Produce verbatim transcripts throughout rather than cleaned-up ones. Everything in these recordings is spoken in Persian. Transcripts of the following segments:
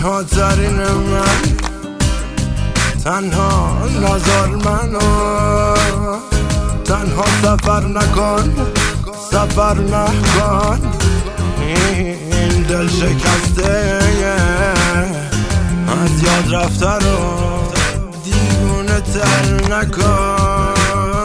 تنها ترین من، تنها نذار منو، تنها سفر نکن، سفر نکن. این دل شکسته از یاد رفته رو دیوونه تر نکن.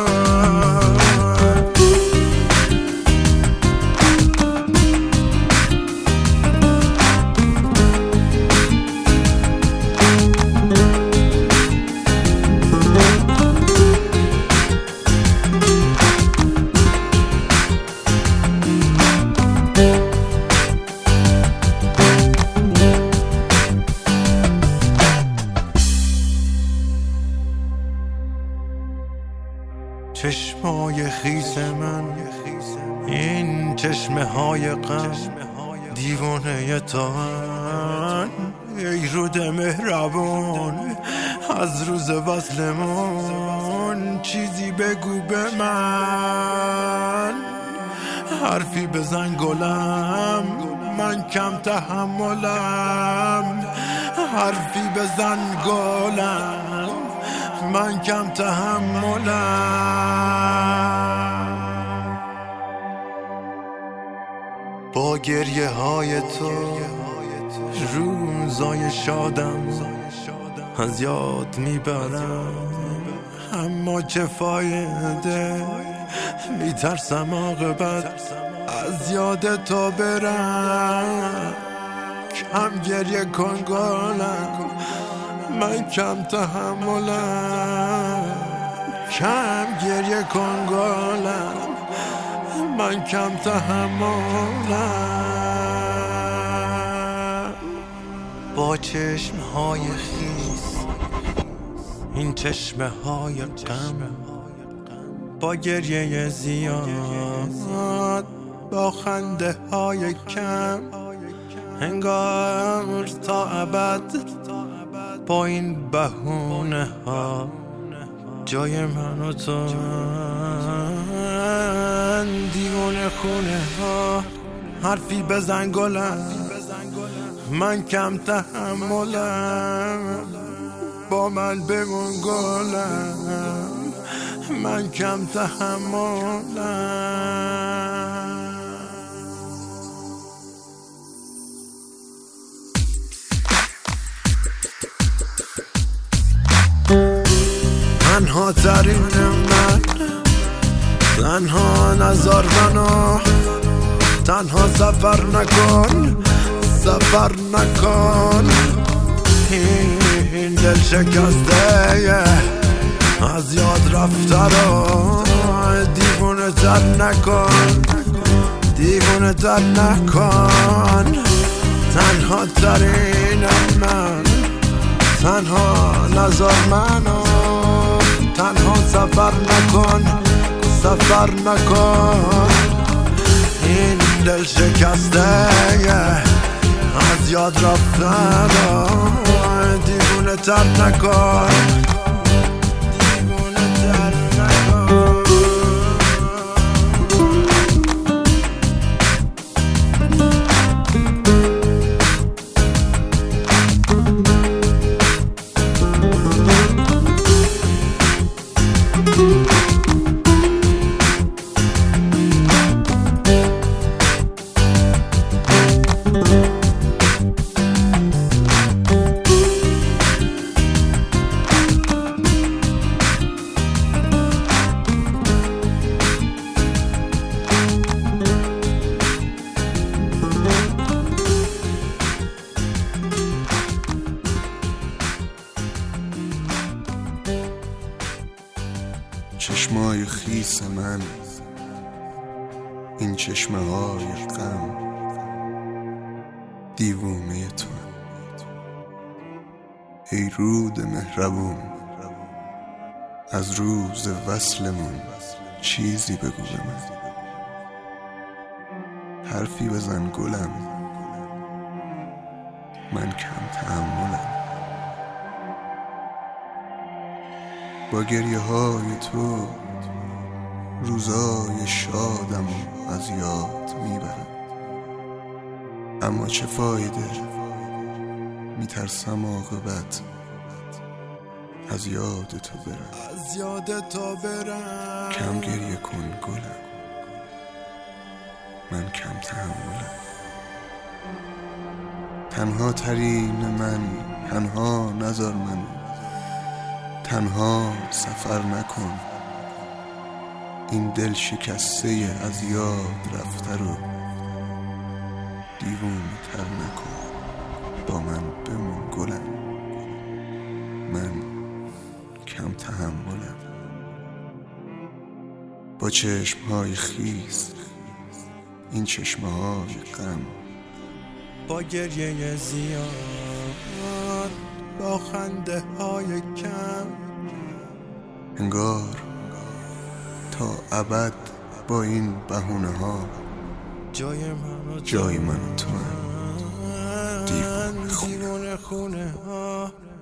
چشمای خیس من، این چشمه های غم، دیوانه تان. ای رود مهربان، از روز وصلمون چیزی بگو به من. حرفی بزن گلم، من کم تحملم. حرفی بزن گلم، من کم تحملم. با گریه های تو روزای شادم از یاد میبرم، اما چه فایده، میترسم عاقبت از یاد تو برم. کم گریه کن گلم، من کم تحملم. کم گریه کن گلم، من کم تحملم. با چشم های خیس، این چشمه های غم، با گریه زیاد، با خنده های کم، انگار تا ابد با این بهونه ها جای من و تو. دیوونه خونه ها، حرفی بزن گلم، من کم تحملم. با من بمون گلم، من کم تحملم. تنها ترین من، تنها نذار منو، تنها سفر نکن، سفر نکن. این دل شکسته از یاد رفته رو دیوونه تر نکن، دیوونه تر نکن. تنها ترین من، تنها نذار منو، تنها سفر نکن، سفر نکن. این دل شکسته از یاد رفتن رو دیوونه تر نکن، دیوونه تر نکن. چشمای خیس من، این چشمه های غم، دیوونه تو. ای رود مهربون، از روز وصلمون چیزی بگو به من. حرفی بزن گلم، من کم تحملم. با گریه های تو روزای شادم از یاد میبرم، اما چه فایده، میترسم عاقبت از یاد تو برم، از یاد تو برم. کم گریه کن گلم، من کم تحملم. تنها ترین من، تنها نذار من، تنها سفر نکن. این دل شکسته از یاد رفته رو دیوونه تر نکن. با من بمون گلم، من کم تحملم. با چشمهای خیس، این چشمه های غم، با گریه زیاد، با خنده های کم، انگار تا ابد با این بهونه ها جای من و جای من و تو هم دیوانه دیوانه خونه ها.